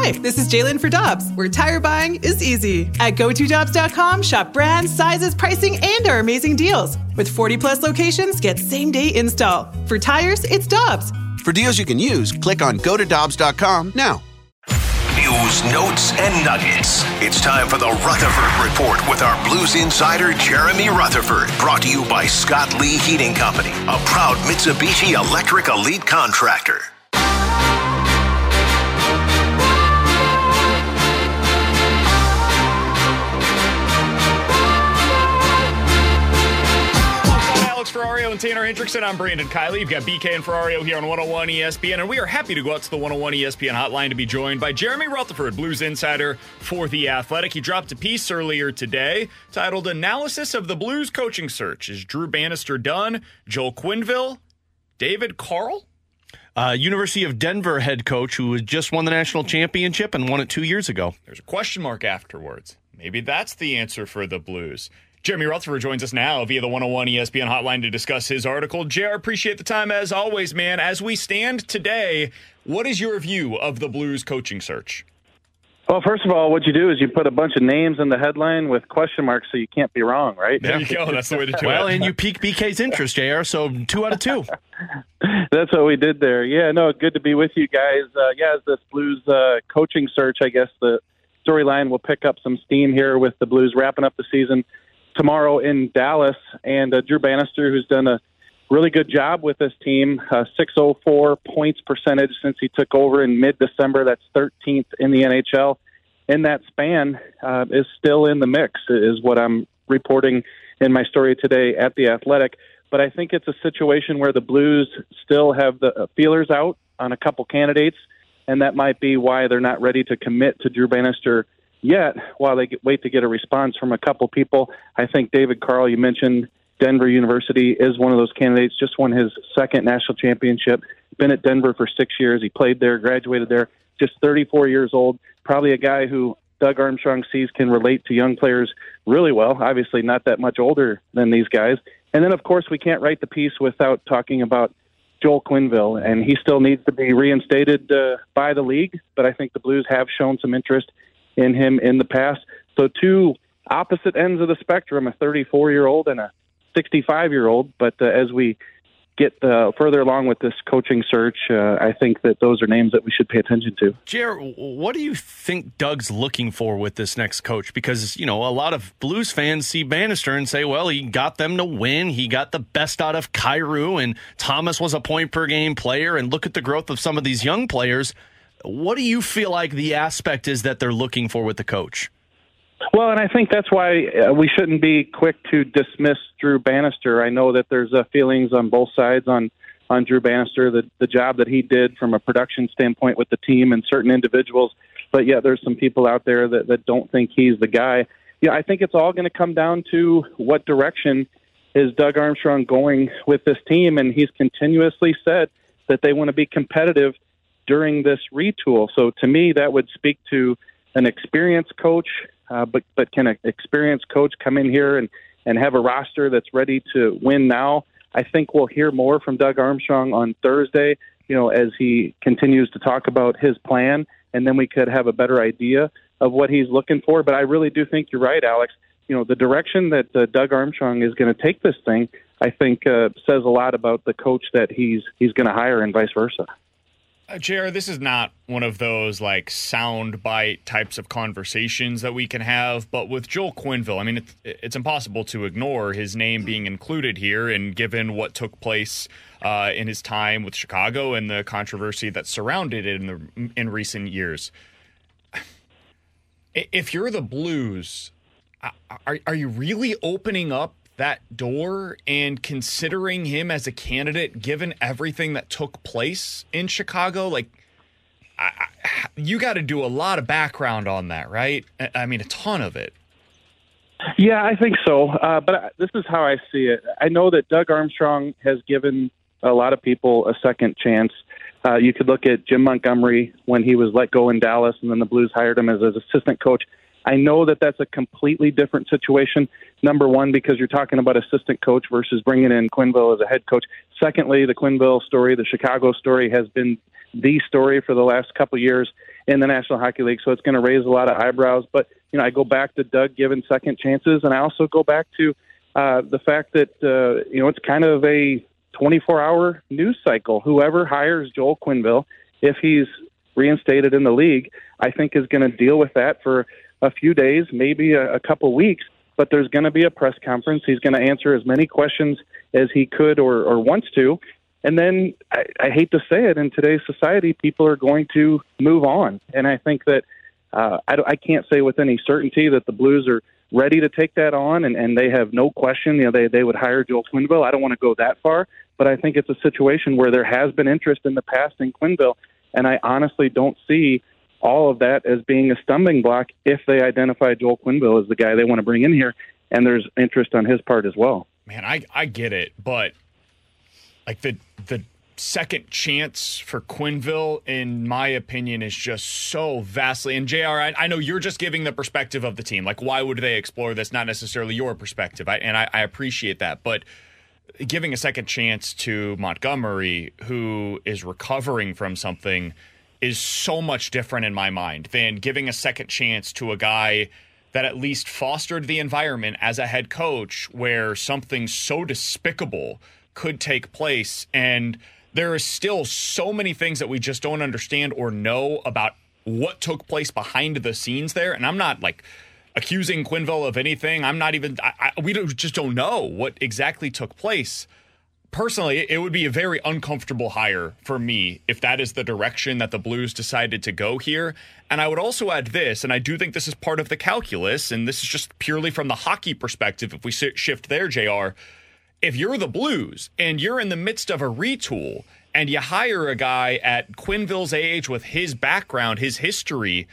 Hi, this is Jalen for Dobbs, where tire buying is easy. At GoToDobbs.com, shop brands, sizes, pricing, and our amazing deals. With 40-plus locations, get same-day install. For tires, it's Dobbs. For deals you can use, click on GoToDobbs.com now. News, notes, and nuggets. It's time for the Rutherford Report with our Blues insider, Jeremy Rutherford. Brought to you by Scott Lee Heating Company, a proud Mitsubishi Electric Elite contractor. Ferrario and Tanner Hendrickson. I'm Brandon Kiley. You've got BK and Ferrario here on 101 ESPN, and we are happy to go out to the 101 ESPN hotline to be joined by Jeremy Rutherford, Blues insider for The Athletic. He dropped a piece earlier today titled Analysis of the Blues Coaching Search. Is Drew Bannister done? Joel Quenneville? David Carl? University of Denver head coach who just won the national championship and won it 2 years ago. There's a question mark afterwards. Maybe that's the answer for the Blues. Jeremy Rutherford joins us now via the 101 ESPN hotline to discuss his article. JR, appreciate the time as always, man. As we stand today, what is your view of the Blues coaching search? Well, first of all, what you do is you put a bunch of names in the headline with question marks so you can't be wrong, right? There you go. That's the way to do it. Well, and you piqued BK's interest, JR, so 2 out of 2. That's what we did there. Yeah, no, good to be with you guys. As this Blues coaching search, I guess the storyline will pick up some steam here with the Blues wrapping up the season tomorrow in Dallas, and Drew Bannister, who's done a really good job with this team, 604 points percentage since he took over in mid-December. That's 13th in the NHL. In that span, is still in the mix, is what I'm reporting in my story today at The Athletic. But I think it's a situation where the Blues still have the feelers out on a couple candidates, and that might be why they're not ready to commit to Drew Bannister yet, while they wait to get a response from a couple people. I think David Carl, you mentioned Denver University, is one of those candidates, just won his second national championship, been at Denver for 6 years. He played there, graduated there, just 34 years old, probably a guy who Doug Armstrong sees can relate to young players really well, obviously not that much older than these guys. And then, of course, we can't write the piece without talking about Joel Quenneville, and he still needs to be reinstated by the league, but I think the Blues have shown some interest in him in the past. So two opposite ends of the spectrum, a 34-year-old and a 65-year-old. But as we get further along with this coaching search, I think that those are names that we should pay attention to. Jared, what do you think Doug's looking for with this next coach? Because, a lot of Blues fans see Bannister and say, well, he got them to win. He got the best out of Kyrou, and Thomas was a point-per-game player, and look at the growth of some of these young players. What do you feel like the aspect is that they're looking for with the coach? Well, and I think that's why we shouldn't be quick to dismiss Drew Bannister. I know that there's feelings on both sides on Drew Bannister, the job that he did from a production standpoint with the team and certain individuals, but yet there's some people out there that don't think he's the guy. Yeah, I think it's all going to come down to what direction is Doug Armstrong going with this team, and he's continuously said that they want to be competitive during this retool. So to me, that would speak to an experienced coach, but can an experienced coach come in here and have a roster that's ready to win now? I think we'll hear more from Doug Armstrong on Thursday, as he continues to talk about his plan, and then we could have a better idea of what he's looking for. But I really do think you're right, Alex. The direction that Doug Armstrong is going to take this thing, I think says a lot about the coach that he's going to hire and vice versa. JR, this is not one of those soundbite types of conversations that we can have, but with Joel Quenneville, I mean, it's impossible to ignore his name being included here, and given what took place in his time with Chicago and the controversy that surrounded it in recent years. If you're the Blues, are you really opening up that door and considering him as a candidate given everything that took place in Chicago? You got to do a lot of background on that, right? I mean, a ton of it. Yeah, I think so. But this is how I see it. I know that Doug Armstrong has given a lot of people a second chance. You could look at Jim Montgomery when he was let go in Dallas, and then the Blues hired him as assistant coach. I know that that's a completely different situation. Number one, because you're talking about assistant coach versus bringing in Quenneville as a head coach. Secondly, the Quenneville story, the Chicago story, has been the story for the last couple of years in the National Hockey League. So it's going to raise a lot of eyebrows. But, I go back to Doug giving second chances, and I also go back to the fact that, it's kind of a 24-hour news cycle. Whoever hires Joel Quenneville, if he's reinstated in the league, I think is going to deal with that for a few days, maybe a couple weeks. But there's going to be a press conference. He's going to answer as many questions as he could or wants to. And then I hate to say it, in today's society, people are going to move on. And I think that I can't say with any certainty that the Blues are ready to take that on and they have no question, they would hire Joel Quenneville. I don't want to go that far, but I think it's a situation where there has been interest in the past in Quenneville, and I honestly don't see all of that as being a stumbling block if they identify Joel Quenneville as the guy they want to bring in here, and there's interest on his part as well. Man, I get it, but like the second chance for Quenneville, in my opinion, is just so vastly. And JR, I know you're just giving the perspective of the team. Like, why would they explore this? Not necessarily your perspective. I appreciate that. But giving a second chance to Montgomery, who is recovering from something, is so much different in my mind than giving a second chance to a guy that at least fostered the environment as a head coach where something so despicable could take place. And there is still so many things that we just don't understand or know about what took place behind the scenes there. And I'm not like accusing Quenneville of anything. I'm not even, just don't know what exactly took place. Personally, it would be a very uncomfortable hire for me if that is the direction that the Blues decided to go here. And I would also add this, and I do think this is part of the calculus, and this is just purely from the hockey perspective, if we shift there, JR. If you're the Blues and you're in the midst of a retool and you hire a guy at Quenneville's age with his background, his history,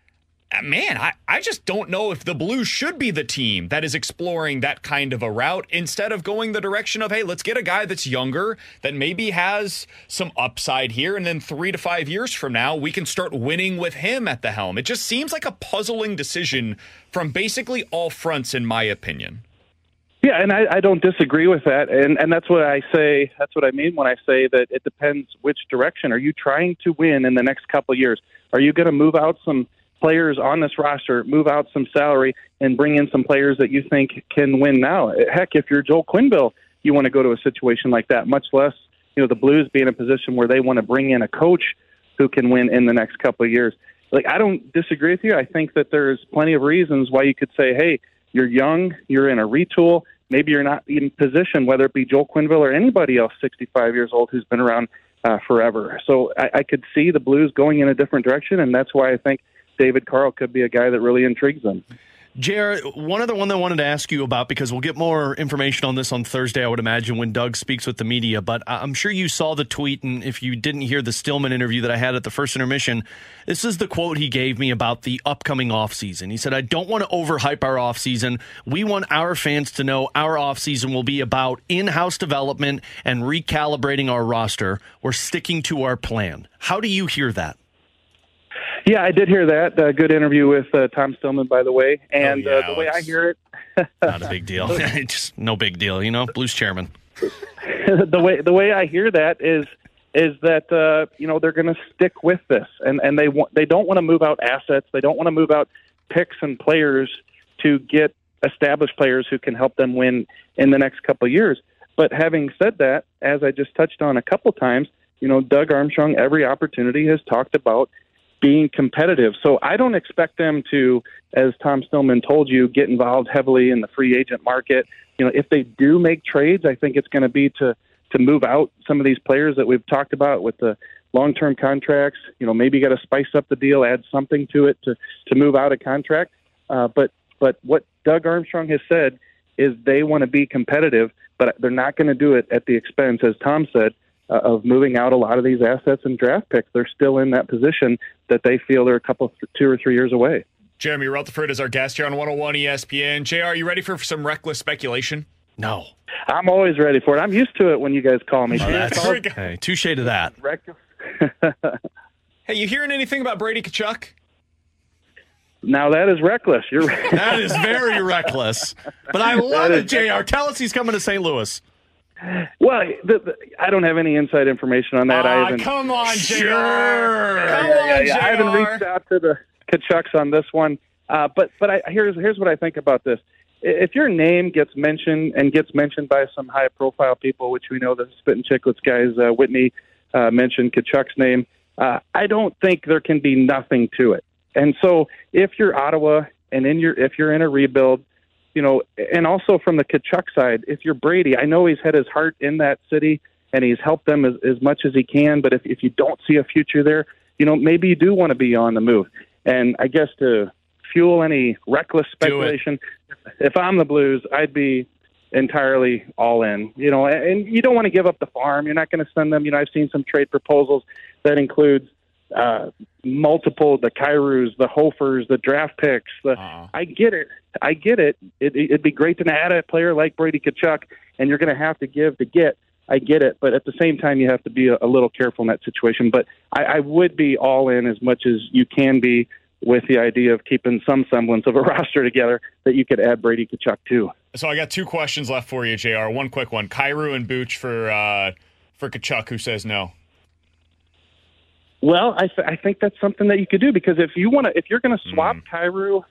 man, I just don't know if the Blues should be the team that is exploring that kind of a route instead of going the direction of, hey, let's get a guy that's younger, that maybe has some upside here, and then 3 to 5 years from now, we can start winning with him at the helm. It just seems like a puzzling decision from basically all fronts, in my opinion. Yeah, and I don't disagree with that, and that's what I say. That's what I mean when I say that it depends which direction. Are you trying to win in the next couple of years? Are you going to move out some players on this roster, move out some salary, and bring in some players that you think can win now? Heck, if you're Joel Quenneville, you want to go to a situation like that, much less, the Blues be in a position where they want to bring in a coach who can win in the next couple of years. Like, I don't disagree with you. I think that there's plenty of reasons why you could say, hey, you're young, you're in a retool, maybe you're not in position, whether it be Joel Quenneville or anybody else 65 years old who's been around forever. So I could see the Blues going in a different direction, and that's why I think David Carle could be a guy that really intrigues them. JR, one other one that I wanted to ask you about, because we'll get more information on this on Thursday, I would imagine, when Doug speaks with the media, but I'm sure you saw the tweet, and if you didn't hear the Stillman interview that I had at the first intermission, this is the quote he gave me about the upcoming offseason. He said, I don't want to overhype our offseason. We want our fans to know our offseason will be about in-house development and recalibrating our roster. We're sticking to our plan. How do you hear that? Yeah, I did hear that. Good interview with Tom Stillman, by the way. And the way I hear it... Not a big deal. Just no big deal, Blues chairman. The way I hear that is that, they're going to stick with this. And they don't want to move out assets. They don't want to move out picks and players to get established players who can help them win in the next couple of years. But having said that, as I just touched on a couple times, Doug Armstrong, every opportunity, has talked about being competitive. So I don't expect them to, as Tom Stillman told you, get involved heavily in the free agent market. If they do make trades, I think it's going to be to move out some of these players that we've talked about with the long-term contracts. Maybe you got to spice up the deal, add something to it to move out a contract. But what Doug Armstrong has said is they want to be competitive, but they're not going to do it at the expense, as Tom said, of moving out a lot of these assets and draft picks. They're still in that position that they feel they're 2 or 3 years away. Jeremy Rutherford is our guest here on 101 ESPN. JR, are you ready for some reckless speculation? No. I'm always ready for it. I'm used to it when you guys call me. Hey, touche to that. Hey, you hearing anything about Brady Tkachuk? Now that is reckless. You're right. That is very reckless. But I love it, JR. Tell us he's coming to St. Louis. Well, I don't have any inside information on that. I haven't. Come on, JR. Sure. Come on, JR. I haven't reached out to the Tkachuks on this one. But here's what I think about this. If your name gets mentioned by some high-profile people, which we know the Spittin' Chicklets guys, Whitney mentioned Tkachuk's name, I don't think there can be nothing to it. And so if you're Ottawa and if you're in a rebuild, and also from the Tkachuk side, if you're Brady, I know he's had his heart in that city and he's helped them as much as he can. But if you don't see a future there, maybe you do want to be on the move. And I guess to fuel any reckless speculation, if I'm the Blues, I'd be entirely all in. And you don't want to give up the farm. You're not going to send them. I've seen some trade proposals that includes multiple, the Kyrous, the Hofers, the draft picks. I get it. It'd be great to add a player like Brady Tkachuk, and you're going to have to give to get. I get it, but at the same time, you have to be a little careful in that situation. But I would be all in as much as you can be with the idea of keeping some semblance of a roster together that you could add Brady Tkachuk to. So I got 2 questions left for you, JR. One quick one. Kyrou and Booch for Tkachuk, who says no? Well, I think that's something that you could do, because if you're going to swap Kyrou,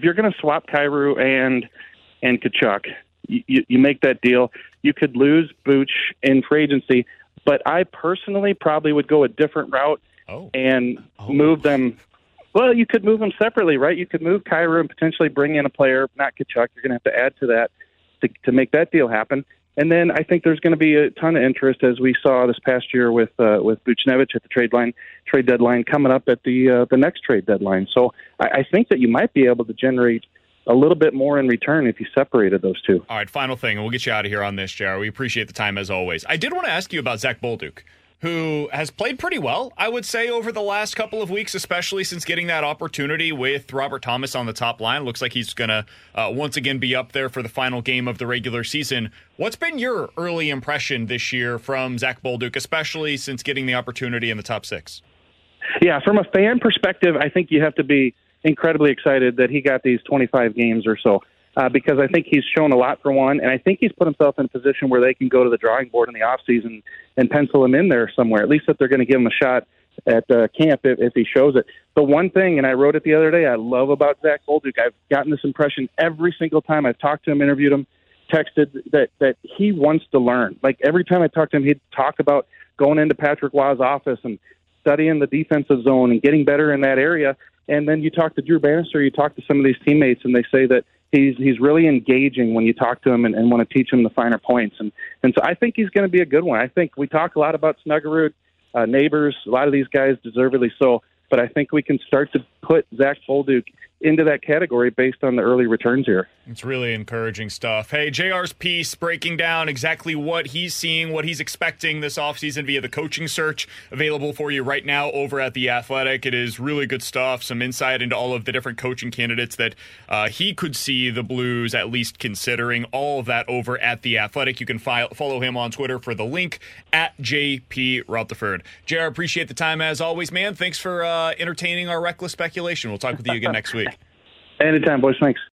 and Tkachuk, you make that deal. You could lose Booch in free agency, but I personally probably would go a different route and move them. Well, you could move them separately, right? You could move Kyrou and potentially bring in a player, not Tkachuk. You're going to have to add to that to make that deal happen. And then I think there's going to be a ton of interest, as we saw this past year with Buchnevich at the trade deadline, coming up at the next trade deadline. So I think that you might be able to generate a little bit more in return if you separated those two. All right, final thing, and we'll get you out of here on this, JR. We appreciate the time as always. I did want to ask you about Zach Bolduc, who has played pretty well, I would say, over the last couple of weeks, especially since getting that opportunity with Robert Thomas on the top line. Looks like he's going to once again be up there for the final game of the regular season. What's been your early impression this year from Zach Bolduc, especially since getting the opportunity in the top 6? Yeah, from a fan perspective, I think you have to be incredibly excited that he got these 25 games or so. Because I think he's shown a lot for one, and I think he's put himself in a position where they can go to the drawing board in the offseason and pencil him in there somewhere, at least that they're going to give him a shot at camp if he shows it. The one thing, and I wrote it the other day, I love about Zach Bolduc, I've gotten this impression every single time I've talked to him, interviewed him, texted, that he wants to learn. Like every time I talk to him, he'd talk about going into Patrick Waugh's office and studying the defensive zone and getting better in that area. And then you talk to Drew Bannister, you talk to some of these teammates, and they say that he's really engaging when you talk to him and want to teach him the finer points. And so I think he's going to be a good one. I think we talk a lot about Snuggerud, Neighbors, a lot of these guys deservedly so, but I think we can start to put Zach Bolduc into that category based on the early returns here. It's really encouraging stuff. Hey, JR's piece breaking down exactly what he's seeing, what he's expecting this offseason via the coaching search, available for you right now over at The Athletic. It is really good stuff, some insight into all of the different coaching candidates that he could see the Blues at least considering. All of that over at The Athletic. You can follow him on Twitter for the link at JP Rutherford. JR, appreciate the time as always, man. Thanks for entertaining our reckless speculation. We'll talk with you again next week. Anytime, boys. Thanks.